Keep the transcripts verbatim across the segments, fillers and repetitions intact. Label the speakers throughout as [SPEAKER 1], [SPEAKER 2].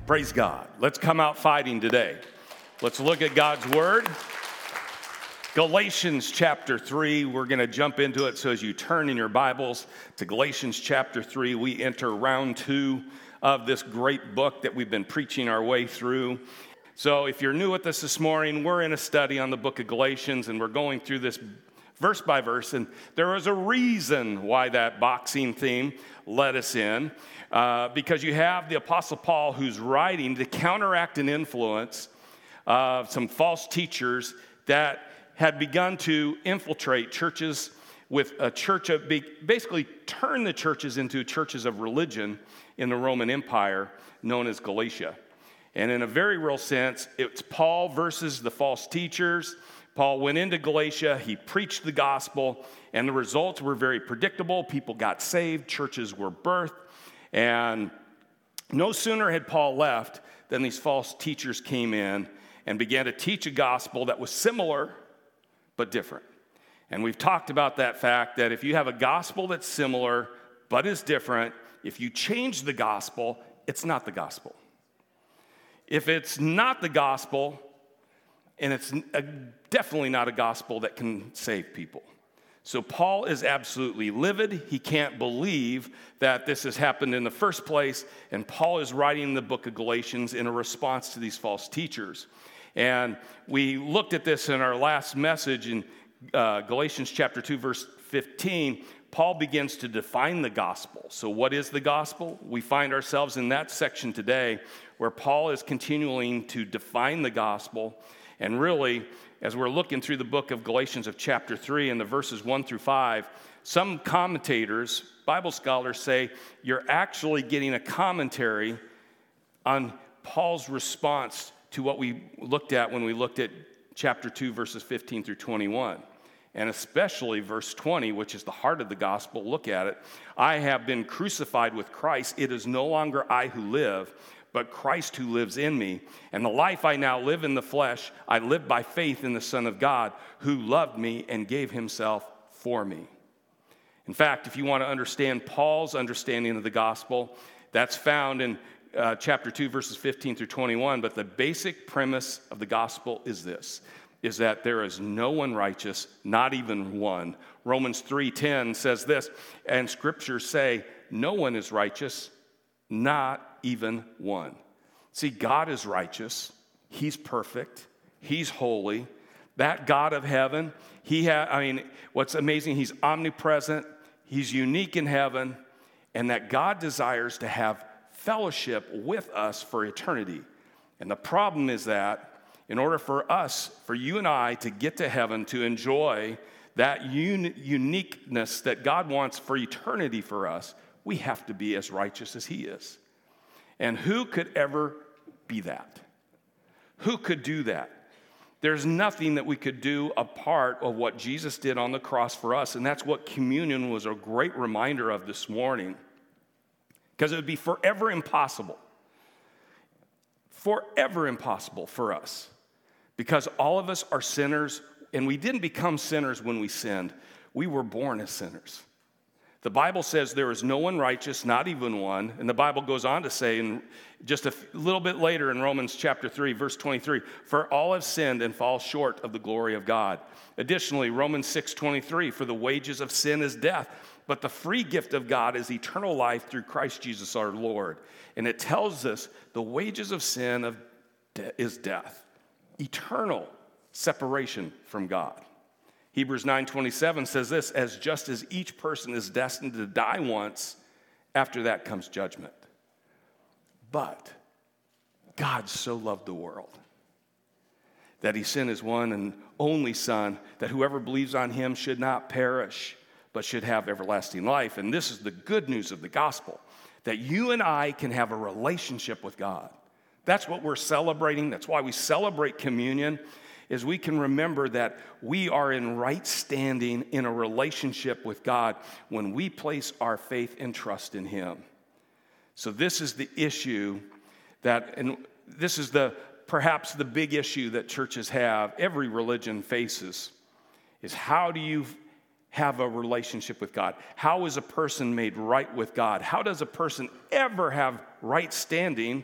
[SPEAKER 1] Praise God. Let's come out fighting today. Let's look at God's Word. Galatians chapter three, we're going to jump into it. So as you turn in your Bibles to Galatians chapter three, we enter round two of this great book that we've been preaching our way through. So if you're new with us this morning, we're in a study on the book of Galatians, and we're going through this verse by verse, and there is a reason why that boxing theme led us in, uh, because you have the Apostle Paul who's writing to counteract an influence of some false teachers that had begun to infiltrate churches with a church of, basically turn the churches into churches of religion in the Roman Empire known as Galatia. And in a very real sense, it's Paul versus the false teachers. Paul went into Galatia, he preached the gospel, and the results were very predictable. People got saved, churches were birthed, and no sooner had Paul left than these false teachers came in and began to teach a gospel that was similar but different. And we've talked about that fact that if you have a gospel that's similar but is different, if you change the gospel, it's not the gospel. If it's not the gospel, and it's a, definitely not a gospel that can save people. So Paul is absolutely livid. He can't believe that this has happened in the first place. And Paul is writing the book of Galatians in a response to these false teachers. And we looked at this in our last message in uh, Galatians chapter two, verse fifteen. Paul begins to define the gospel. So what is the gospel? We find ourselves in that section today where Paul is continuing to define the gospel. And really, as we're looking through the book of Galatians of chapter three and the verses one through five, some commentators, Bible scholars say you're actually getting a commentary on Paul's response to what we looked at when we looked at chapter two, verses fifteen through twenty-one. And especially verse twenty, which is the heart of the gospel. Look at it. I have been crucified with Christ. It is no longer I who live, but Christ who lives in me. And the life I now live in the flesh, I live by faith in the Son of God, who loved me and gave himself for me. In fact, if you want to understand Paul's understanding of the gospel, that's found in uh, chapter two, verses fifteen through twenty-one. But the basic premise of the gospel is this, is that there is no one righteous, not even one. Romans three ten says this, and scriptures say, no one is righteous, not even one. See, God is righteous. He's perfect. He's holy. That God of heaven, he ha- I mean, what's amazing, he's omnipresent. He's unique in heaven. And that God desires to have fellowship with us for eternity. And the problem is that in order for us, for you and I to get to heaven, to enjoy that un- uniqueness that God wants for eternity for us, we have to be as righteous as he is. And who could ever be that? Who could do that? There's nothing that we could do apart of what Jesus did on the cross for us. And that's what communion was a great reminder of this morning. Because it would be forever impossible. Forever impossible for us. Because all of us are sinners, and we didn't become sinners when we sinned. We were born as sinners. The Bible says there is no one righteous, not even one. And the Bible goes on to say, in just a little bit later in Romans chapter three, verse twenty-three, for all have sinned and fall short of the glory of God. Additionally, Romans six twenty-three, for the wages of sin is death, but the free gift of God is eternal life through Christ Jesus our Lord. And it tells us the wages of sin of de- is death, eternal separation from God. Hebrews nine twenty-seven says this, as just as each person is destined to die once, after that comes judgment. But God so loved the world that he sent his one and only Son, that whoever believes on him should not perish, but should have everlasting life. And this is the good news of the gospel, that you and I can have a relationship with God. That's what we're celebrating. That's why we celebrate communion, is we can remember that we are in right standing in a relationship with God when we place our faith and trust in him. So this is the issue that, and this is the perhaps the big issue that churches have, every religion faces, is how do you have a relationship with God? How is a person made right with God? How does a person ever have right standing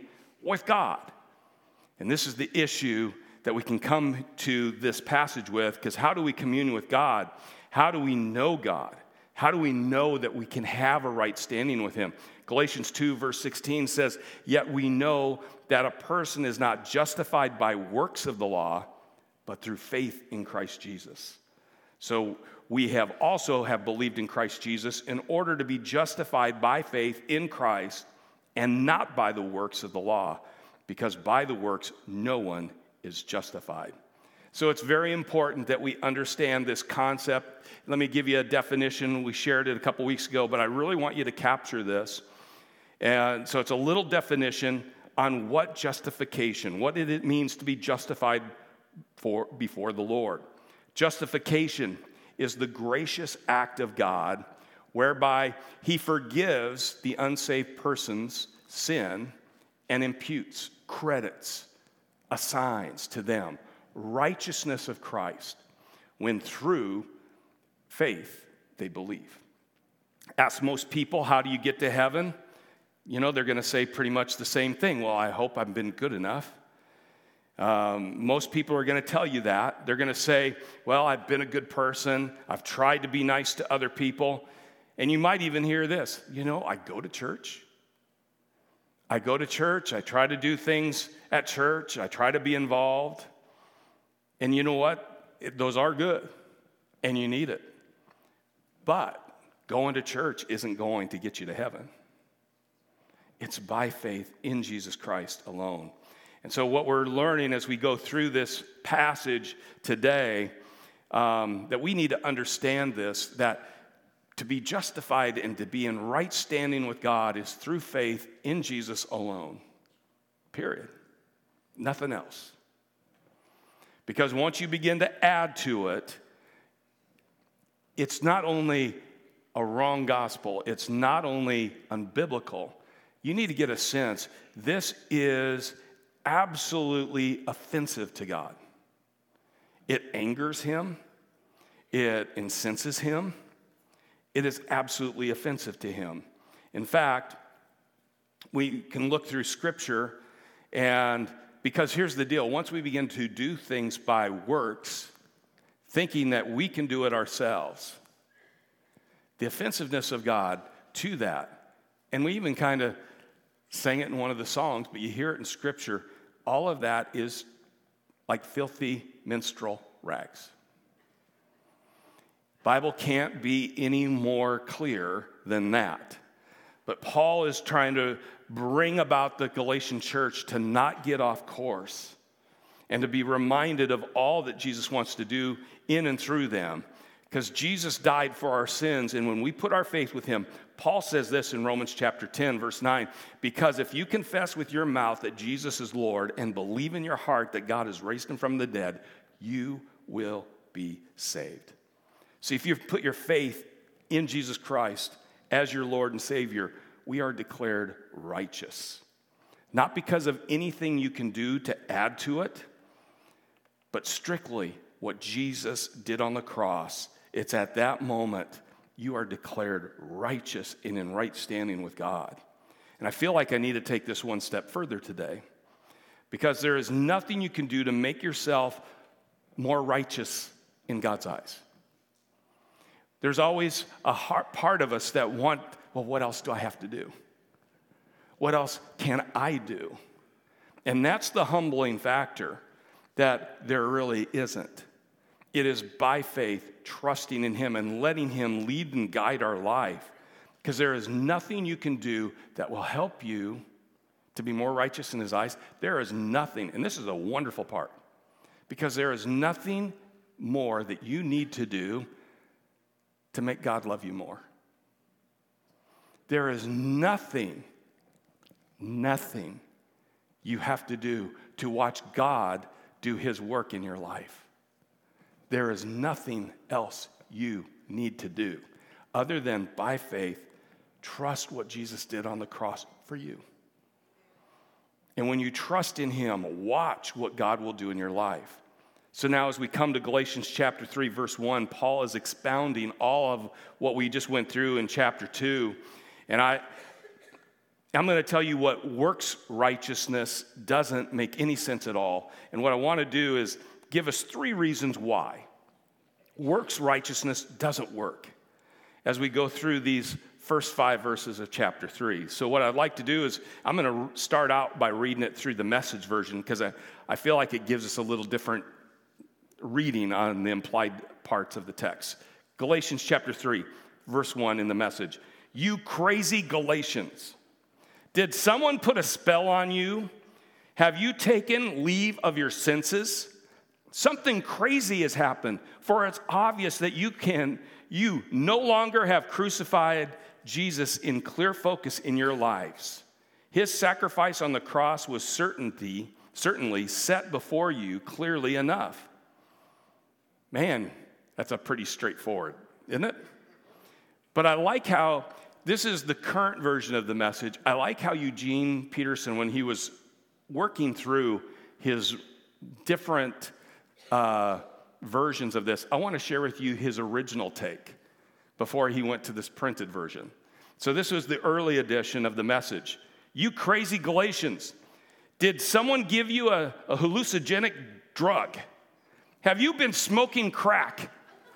[SPEAKER 1] with God. And this is the issue that we can come to this passage with, because how do we commune with God? How do we know God? How do we know that we can have a right standing with him? Galatians two, verse sixteen says, "Yet we know that a person is not justified by works of the law, but through faith in Christ Jesus." So we have also have believed in Christ Jesus in order to be justified by faith in Christ and not by the works of the law, because by the works no one is justified. So it's very important that we understand this concept. Let me give you a definition. We shared it a couple weeks ago, but I really want you to capture this. And so it's a little definition on what justification, what it means to be justified for before the Lord. Justification is the gracious act of God whereby he forgives the unsaved person's sin and imputes, credits, assigns to them righteousness of Christ when through faith they believe. Ask most people, how do you get to heaven? You know, they're going to say pretty much the same thing. Well, I hope I've been good enough. Um, most people are going to tell you that. They're going to say, well, I've been a good person. I've tried to be nice to other people. And you might even hear this, you know, I go to church. I go to church. I try to do things at church. I try to be involved. And you know what? It, those are good, and you need it. But going to church isn't going to get you to heaven. It's by faith in Jesus Christ alone. And so what we're learning as we go through this passage today, um, that we need to understand this, that to be justified and to be in right standing with God is through faith in Jesus alone, period. Nothing else. Because once you begin to add to it, it's not only a wrong gospel, it's not only unbiblical. You need to get a sense, this is absolutely offensive to God. It angers him. It incenses him. It is absolutely offensive to him. In fact, we can look through Scripture, and because here's the deal, once we begin to do things by works, thinking that we can do it ourselves, the offensiveness of God to that, and we even kind of sang it in one of the songs, but you hear it in Scripture, all of that is like filthy minstrel rags. Bible can't be any more clear than that. But Paul is trying to bring about the Galatian church to not get off course and to be reminded of all that Jesus wants to do in and through them. Because Jesus died for our sins, and when we put our faith with him, Paul says this in Romans chapter ten, verse nine, because if you confess with your mouth that Jesus is Lord and believe in your heart that God has raised him from the dead, you will be saved. See, if you've put your faith in Jesus Christ as your Lord and Savior, we are declared righteous. Not because of anything you can do to add to it, but strictly what Jesus did on the cross. It's at that moment you are declared righteous and in right standing with God. And I feel like I need to take this one step further today, because there is nothing you can do to make yourself more righteous in God's eyes. There's always a heart, part of us that want, well, what else do I have to do? What else can I do? And that's the humbling factor, that there really isn't. It is by faith, trusting in him and letting him lead and guide our life. Because there is nothing you can do that will help you to be more righteous in his eyes. There is nothing, and this is a wonderful part, because there is nothing more that you need to do to make God love you more. There is nothing, nothing you have to do to watch God do his work in your life. There is nothing else you need to do other than by faith trust what Jesus did on the cross for you. And when you trust in him, watch what God will do in your life. So now as we come to Galatians chapter three, verse one, Paul is expounding all of what we just went through in chapter two. And I, I'm going to tell you what works righteousness doesn't make any sense at all. And what I want to do is give us three reasons why works righteousness doesn't work as we go through these first five verses of chapter three. So what I'd like to do is I'm going to start out by reading it through the Message version because I, I feel like it gives us a little different reading on the implied parts of the text. Galatians chapter three, verse one in the Message. You crazy Galatians, did someone put a spell on you? Have you taken leave of your senses? Something crazy has happened, for it's obvious that you can, you no longer have crucified Jesus in clear focus in your lives. His sacrifice on the cross was certainty, certainly set before you clearly enough. Man, that's a pretty straightforward, isn't it? But I like how this is the current version of the Message. I like how Eugene Peterson, when he was working through his different uh, versions of this, I want to share with you his original take before he went to this printed version. So this was the early edition of the Message. You crazy Galatians, did someone give you a, a hallucinogenic drug? Have you been smoking crack?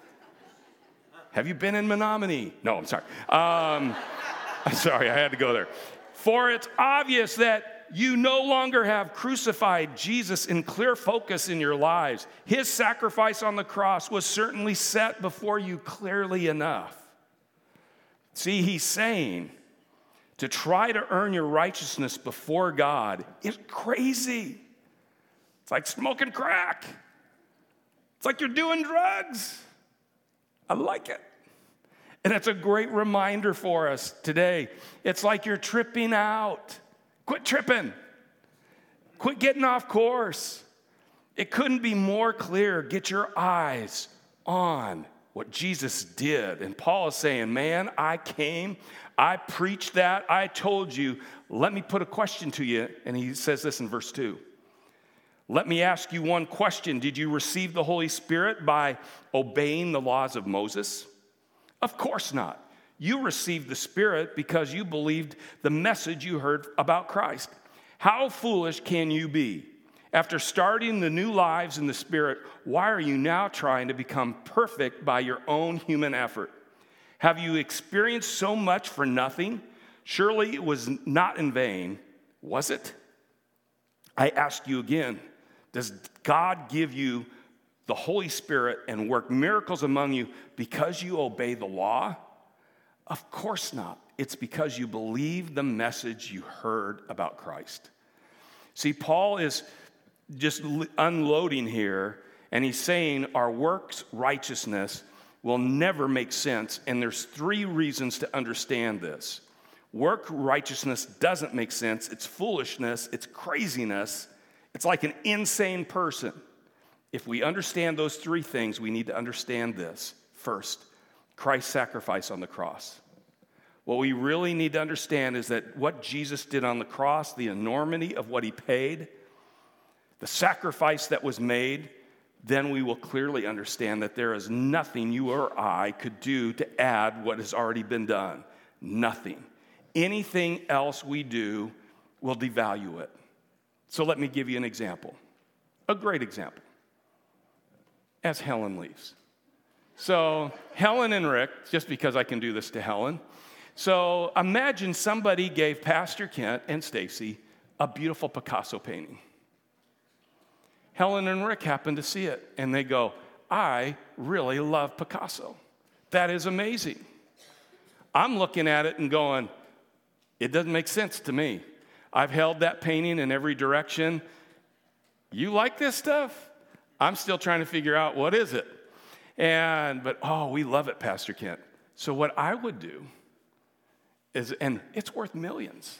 [SPEAKER 1] Have you been in Menominee? No, I'm sorry. Um, sorry, I had to go there. For it's obvious that you no longer have crucified Jesus in clear focus in your lives. His sacrifice on the cross was certainly set before you clearly enough. See, he's saying to try to earn your righteousness before God is crazy. It's like smoking crack. It's like you're doing drugs. I like it. And it's a great reminder for us today. It's like you're tripping out. Quit tripping. Quit getting off course. It couldn't be more clear. Get your eyes on what Jesus did. And Paul is saying, man, I came, I preached that, I told you. Let me put a question to you. And he says this in verse two. Let me ask you one question. Did you receive the Holy Spirit by obeying the laws of Moses? Of course not. You received the Spirit because you believed the message you heard about Christ. How foolish can you be? After starting the new lives in the Spirit, why are you now trying to become perfect by your own human effort? Have you experienced so much for nothing? Surely it was not in vain, was it? I ask you again, does God give you the Holy Spirit and work miracles among you because you obey the law? Of course not. It's because you believe the message you heard about Christ. See, Paul is just unloading here, and he's saying our works righteousness will never make sense, and there's three reasons to understand this. Work righteousness doesn't make sense. It's foolishness. It's craziness. It's like an insane person. If we understand those three things, we need to understand this. First, Christ's sacrifice on the cross. What we really need to understand is that what Jesus did on the cross, the enormity of what he paid, the sacrifice that was made, then we will clearly understand that there is nothing you or I could do to add what has already been done. Nothing. Anything else we do will devalue it. So let me give you an example, a great example, as Helen leaves. So Helen and Rick, just because I can do this to Helen, so imagine somebody gave Pastor Kent and Stacy a beautiful Picasso painting. Helen and Rick happen to see it, and they go, I really love Picasso. That is amazing. I'm looking at it and going, it doesn't make sense to me. I've held that painting in every direction. You like this stuff? I'm still trying to figure out what is it. And, but, oh, we love it, Pastor Kent. So what I would do is, and it's worth millions,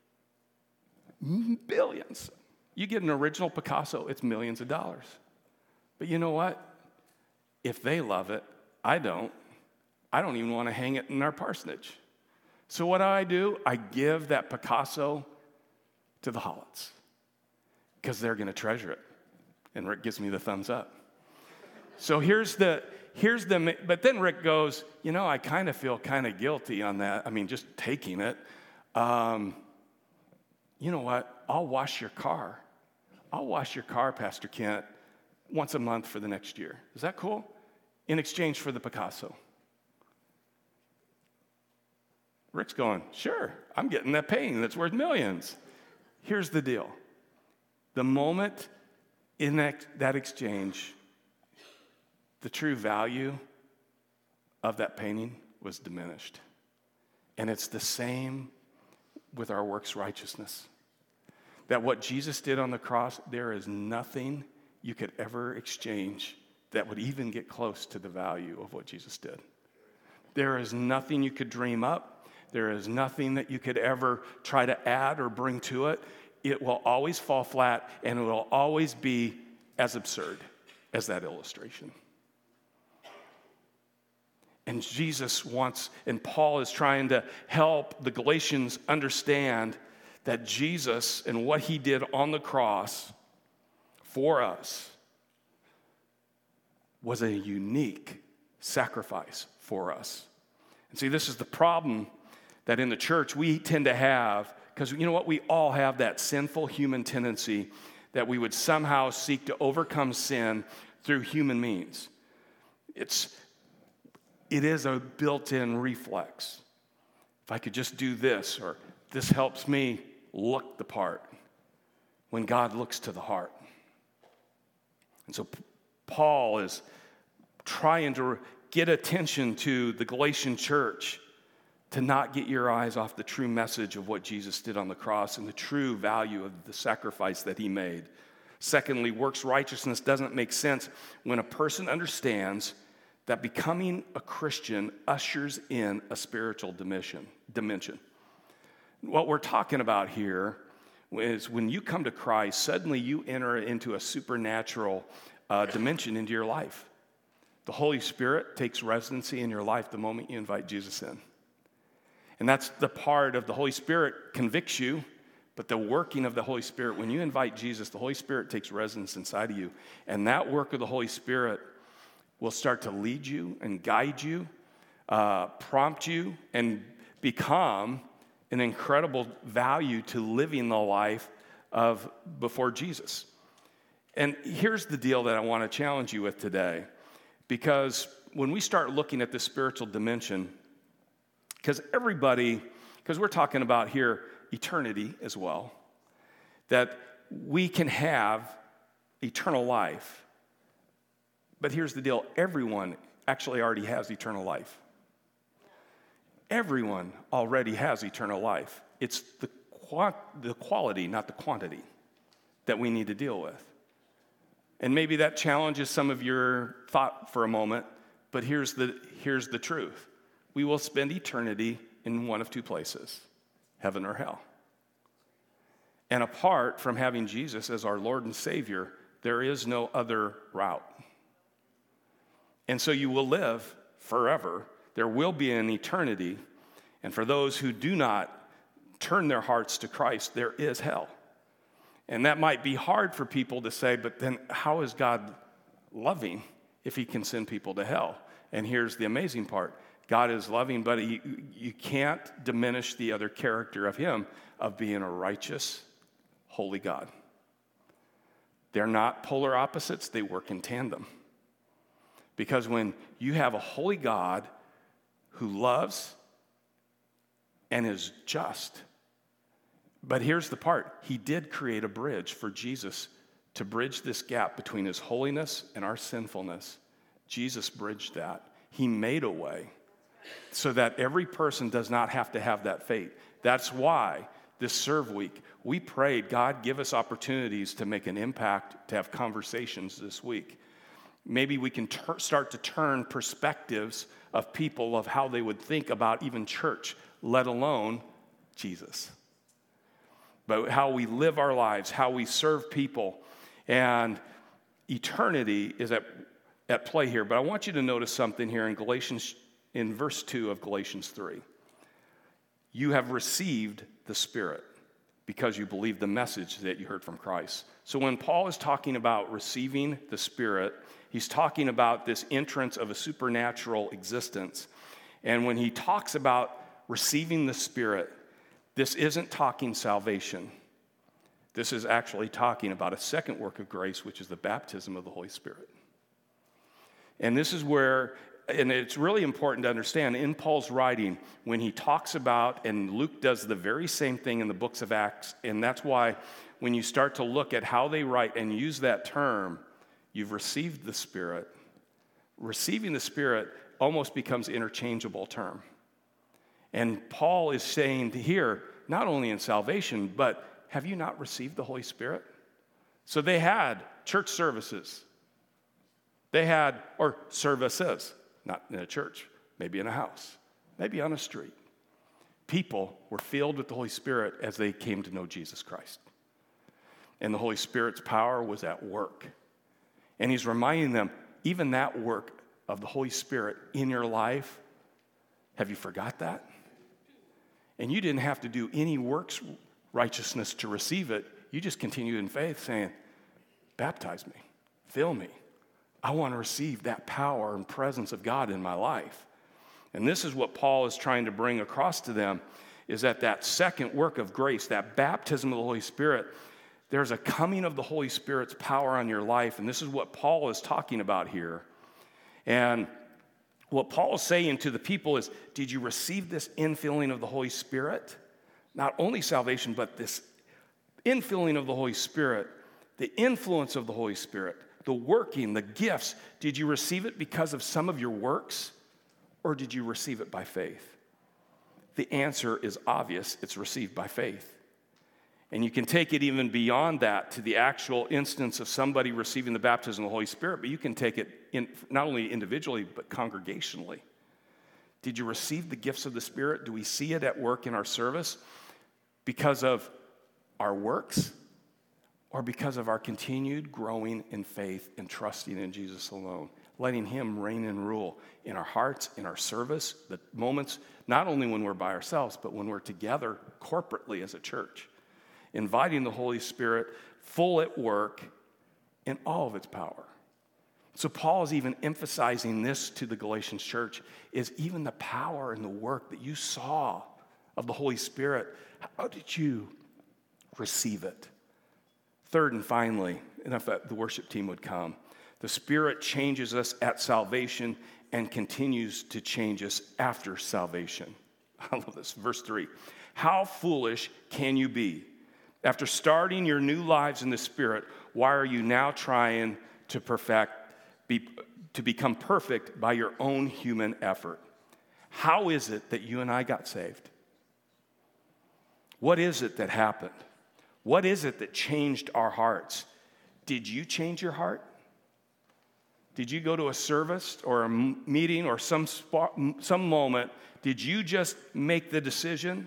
[SPEAKER 1] billions. You get an original Picasso, it's millions of dollars. But you know what? If they love it, I don't. I don't even want to hang it in our parsonage. So what do I do? I give that Picasso to the Hollits because they're going to treasure it. And Rick gives me the thumbs up. So here's the, here's the, but then Rick goes, you know, I kind of feel kind of guilty on that. I mean, just taking it. Um, you know what? I'll wash your car. I'll wash your car, Pastor Kent, once a month for the next year. Is that cool? In exchange for the Picasso. Rick's going, sure, I'm getting that painting that's worth millions. Here's the deal. The moment in that, that exchange, the true value of that painting was diminished. And it's the same with our works righteousness. That what Jesus did on the cross, there is nothing you could ever exchange that would even get close to the value of what Jesus did. There is nothing you could dream up. There is nothing that you could ever try to add or bring to it. It will always fall flat, and it will always be as absurd as that illustration. And Jesus wants, and Paul is trying to help the Galatians understand that Jesus and what he did on the cross for us was a unique sacrifice for us. And see, this is the problem that in the church we tend to have, because you know what? We all have that sinful human tendency that we would somehow seek to overcome sin through human means. It's, it is a built-in reflex. If I could just do this, or this helps me look the part, when God looks to the heart. And so Paul is trying to get attention to the Galatian church to not get your eyes off the true message of what Jesus did on the cross and the true value of the sacrifice that he made. Secondly, works righteousness doesn't make sense when a person understands that becoming a Christian ushers in a spiritual dimension. dimension. What we're talking about here is when you come to Christ, suddenly you enter into a supernatural uh, dimension into your life. The Holy Spirit takes residency in your life the moment you invite Jesus in. And that's the part of the Holy Spirit convicts you, but the working of the Holy Spirit, when you invite Jesus, the Holy Spirit takes residence inside of you. And that work of the Holy Spirit will start to lead you and guide you, uh, prompt you, and become an incredible value to living the life of before Jesus. And here's the deal that I want to challenge you with today, because when we start looking at the spiritual dimension, because everybody, because we're talking about here eternity as well, that we can have eternal life. But here's the deal, everyone actually already has eternal life. Everyone already has eternal life. It's the, qua- the quality, not the quantity, that we need to deal with. And maybe that challenges some of your thought for a moment, but here's the, here's the truth. We will spend eternity in one of two places, heaven or hell. And apart from having Jesus as our Lord and Savior, there is no other route. And so you will live forever. There will be an eternity. And for those who do not turn their hearts to Christ, there is hell. And that might be hard for people to say, but then how is God loving if he can send people to hell? And here's the amazing part. God is loving, but he, you can't diminish the other character of him of being a righteous, holy God. They're not polar opposites. They work in tandem. Because when you have a holy God who loves and is just, but here's the part. He did create a bridge for Jesus to bridge this gap between his holiness and our sinfulness. Jesus bridged that. He made a way so that every person does not have to have that fate. That's why this Serve Week, we prayed, God, give us opportunities to make an impact, to have conversations this week. Maybe we can ter- start to turn perspectives of people of how they would think about even church, let alone Jesus. But how we live our lives, how we serve people, and eternity is at, at play here. But I want you to notice something here in Galatians, in verse two of Galatians three. You have received the Spirit because you believe the message that you heard from Christ. So when Paul is talking about receiving the Spirit, he's talking about this entrance of a supernatural existence. And when he talks about receiving the Spirit, this isn't talking salvation. This is actually talking about a second work of grace, which is the baptism of the Holy Spirit. And this is where, and it's really important to understand, in Paul's writing, when he talks about, and Luke does the very same thing in the books of Acts, and that's why when you start to look at how they write and use that term, you've received the Spirit. Receiving the Spirit almost becomes an interchangeable term. And Paul is saying here, not only in salvation, but have you not received the Holy Spirit? So they had church services. They had, or services, not in a church, maybe in a house, maybe on a street. People were filled with the Holy Spirit as they came to know Jesus Christ. And the Holy Spirit's power was at work. And he's reminding them, even that work of the Holy Spirit in your life, have you forgot that? And you didn't have to do any works righteousness to receive it. You just continued in faith saying, baptize me, fill me. I want to receive that power and presence of God in my life. And this is what Paul is trying to bring across to them, is that that second work of grace, that baptism of the Holy Spirit, there's a coming of the Holy Spirit's power on your life. And this is what Paul is talking about here. And what Paul is saying to the people is, did you receive this infilling of the Holy Spirit? Not only salvation, but this infilling of the Holy Spirit, the influence of the Holy Spirit, the working, the gifts. Did you receive it because of some of your works, or did you receive it by faith? The answer is obvious. It's received by faith. And you can take it even beyond that to the actual instance of somebody receiving the baptism of the Holy Spirit, but you can take it in, not only individually, but congregationally. Did you receive the gifts of the Spirit? Do we see it at work in our service because of our works or because of our continued growing in faith and trusting in Jesus alone, letting him reign and rule in our hearts, in our service, the moments, not only when we're by ourselves, but when we're together corporately as a church, inviting the Holy Spirit full at work in all of its power. So Paul is even emphasizing this to the Galatians church, is even the power and the work that you saw of the Holy Spirit, how did you receive it? Third and finally, and if the worship team would come, the Spirit changes us at salvation and continues to change us after salvation. I love this. Verse three. How foolish can you be? After starting your new lives in the Spirit, why are you now trying to perfect, be, to become perfect by your own human effort? How is it that you and I got saved? What is it that happened? What is it that changed our hearts? Did you change your heart? Did you go to a service or a meeting or some spot, some moment? Did you just make the decision?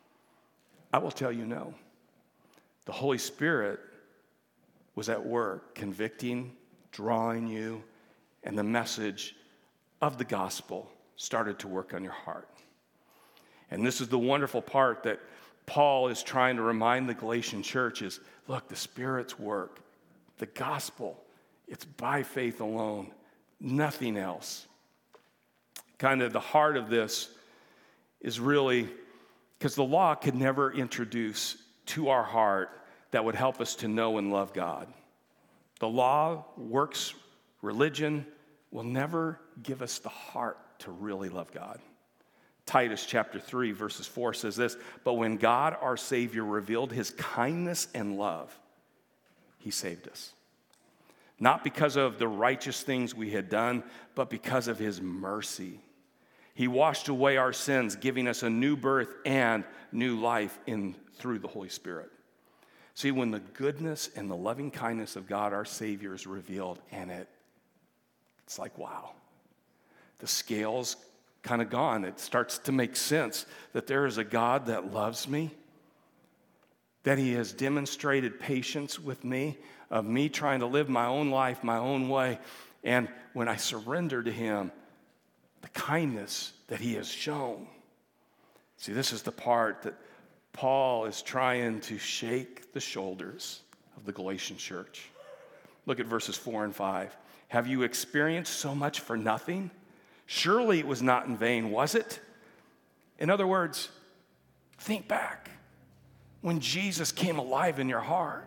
[SPEAKER 1] I will tell you no. The Holy Spirit was at work, convicting, drawing you, and the message of the gospel started to work on your heart. And this is the wonderful part that Paul is trying to remind the Galatian church is, look, the Spirit's work, the gospel, it's by faith alone, nothing else. Kind of the heart of this is really, because the law could never introduce to our heart that would help us to know and love God. The law, works, religion will never give us the heart to really love God. Titus chapter three, verses four says this, but when God, our Savior, revealed his kindness and love, he saved us. Not because of the righteous things we had done, but because of his mercy. He washed away our sins, giving us a new birth and new life in through the Holy Spirit. See, when the goodness and the loving kindness of God, our Savior, is revealed, and it, it's like, wow. The scales kind of gone. It starts to make sense that there is a God that loves me, that he has demonstrated patience with me, of me trying to live my own life, my own way. And when I surrender to him, the kindness that he has shown. See, this is the part that Paul is trying to shake the shoulders of the Galatian church. Look at verses four and five. Have you experienced so much for nothing? Surely it was not in vain, was it? In other words, think back. when Jesus came alive in your heart.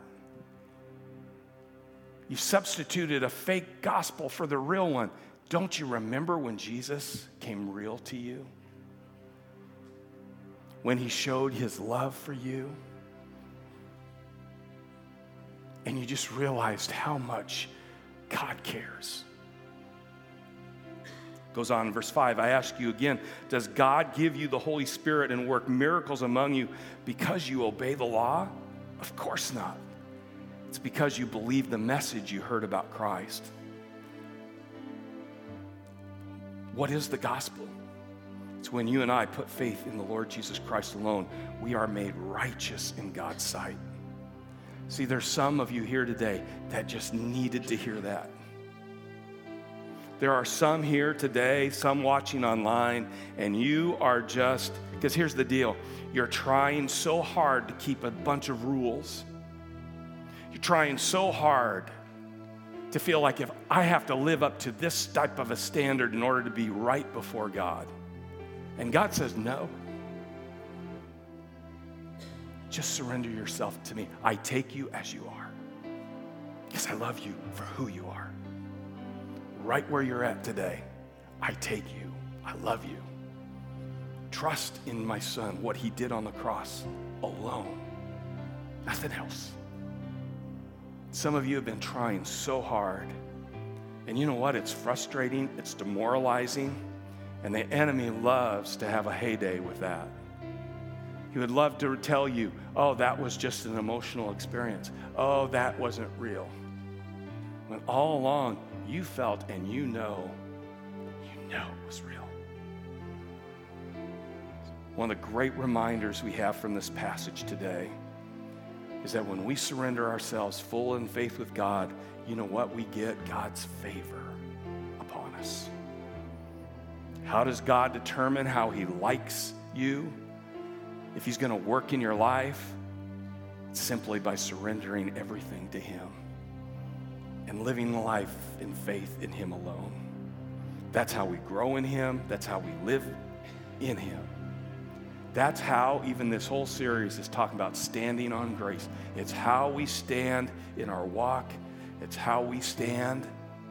[SPEAKER 1] You've substituted a fake gospel for the real one. Don't you remember when Jesus came real to you? When he showed his love for you? And you just realized how much God cares. Goes on in verse five, I ask you again, does God give you the Holy Spirit and work miracles among you because you obey the law? Of course not. It's because you believe the message you heard about Christ. What is the gospel? It's when you and I put faith in the Lord Jesus Christ alone, we are made righteous in God's sight. See, there's some of you here today that just needed to hear that. There are some here today, some watching online, and you are just, because here's the deal, you're trying so hard to keep a bunch of rules. You're trying so hard to feel like if I have to live up to this type of a standard in order to be right before God. And God says, no. Just surrender yourself to me. I take you as you are. Because I love you for who you are. Right where you're at today, I take you. I love you. Trust in my son, what he did on the cross alone. Nothing else. Some of you have been trying so hard. And you know what? It's frustrating. It's demoralizing. And the enemy loves to have a heyday with that. He would love to tell you, oh, that was just an emotional experience. Oh, that wasn't real. When all along, you felt and you know, you know it was real. One of the great reminders we have from this passage today is that when we surrender ourselves full in faith with God, you know what? We get God's favor upon us. How does God determine how he likes you? If he's going to work in your life, it's simply by surrendering everything to him and living the life in faith in him alone. That's how we grow in him. That's how we live in him. That's how even this whole series is talking about standing on grace. It's how we stand in our walk. It's how we stand.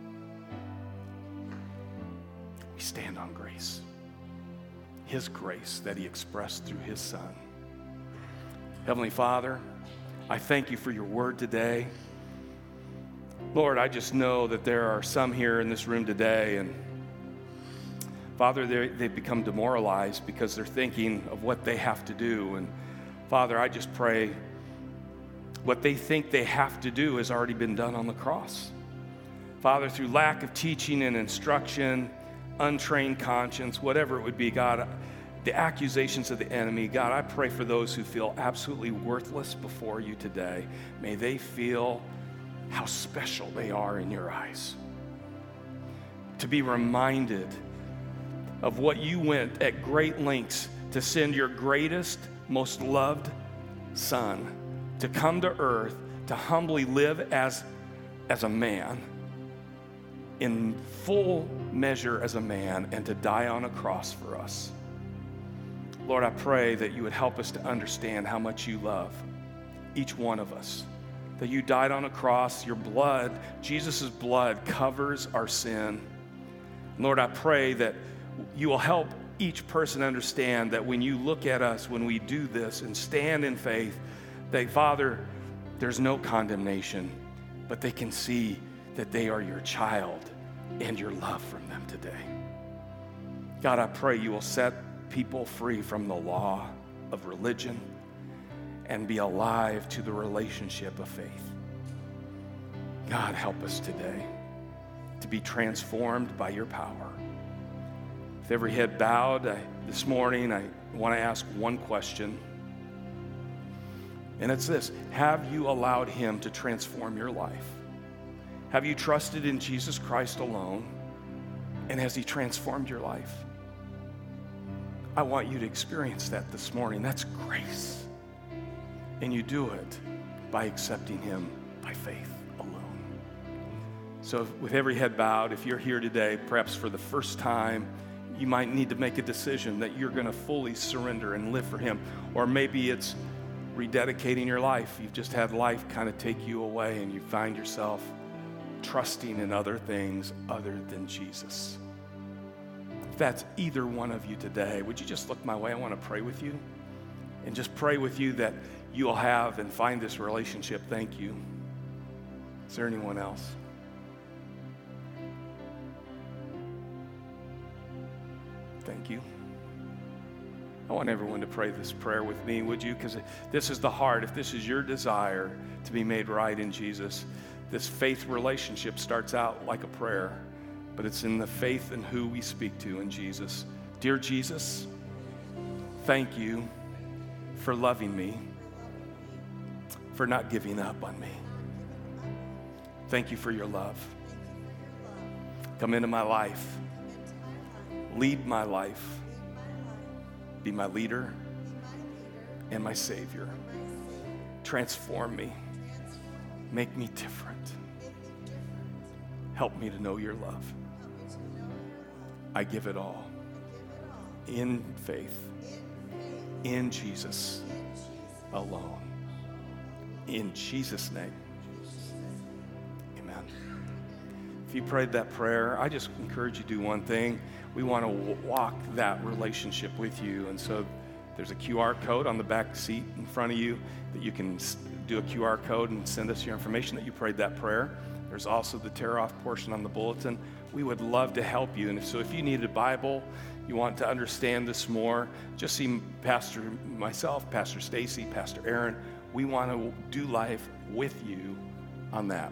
[SPEAKER 1] We stand on grace. His grace that he expressed through his son. Heavenly Father, I thank you for your word today. Lord, I just know that there are some here in this room today, and Father, they've become demoralized because they're thinking of what they have to do. And Father, I just pray what they think they have to do has already been done on the cross. Father, through lack of teaching and instruction, untrained conscience, whatever it would be, God, the accusations of the enemy, God, I pray for those who feel absolutely worthless before you today. May they feel how special they are in your eyes. To be reminded of what you went at great lengths to send your greatest, most loved son to come to earth to humbly live as, as a man, in full measure as a man, and to die on a cross for us. Lord, I pray that you would help us to understand how much you love each one of us, that you died on a cross. Your blood, Jesus' blood, covers our sin. Lord, I pray that you will help each person understand that when you look at us, when we do this and stand in faith, that, Father, there's no condemnation, but they can see that they are your child and your love from them today. God, I pray you will set people free from the law of religion and be alive to the relationship of faith. God, help us today to be transformed by your power. With every head bowed, I, this morning I want to ask one question. And it's this: have you allowed him to transform your life? Have you trusted in Jesus Christ alone? And has he transformed your life? I want you to experience that this morning. That's grace. And you do it by accepting him by faith alone. So with every head bowed, if you're here today, perhaps for the first time, you might need to make a decision that you're going to fully surrender and live for him. Or maybe it's rededicating your life. You've just had life kind of take you away, and you find yourself trusting in other things other than Jesus. If that's either one of you today, would you just look my way? I want to pray with you, and just pray with you that you'll have and find this relationship. Thank you. Is there anyone else? Thank you. I want everyone to pray this prayer with me, would you? Because this is the heart. If this is your desire to be made right in Jesus, this faith relationship starts out like a prayer, but it's in the faith in who we speak to in Jesus. Dear Jesus, thank you for loving me, for not giving up on me. Thank you for your love. Come into my life. Lead my life. Be my leader and my Savior. Transform me. Make me different. Help me to know your love. I give it all in faith, in Jesus alone. In Jesus' name, amen. If you prayed that prayer, I just encourage you to do one thing. We want to walk that relationship with you. And so there's a Q R code on the back seat in front of you that you can do a Q R code and send us your information that you prayed that prayer. There's also the tear off portion on the bulletin. We would love to help you. And if, so if you need a Bible, you want to understand this more, just see Pastor, myself, Pastor Stacy, Pastor Aaron. We want to do life with you on that.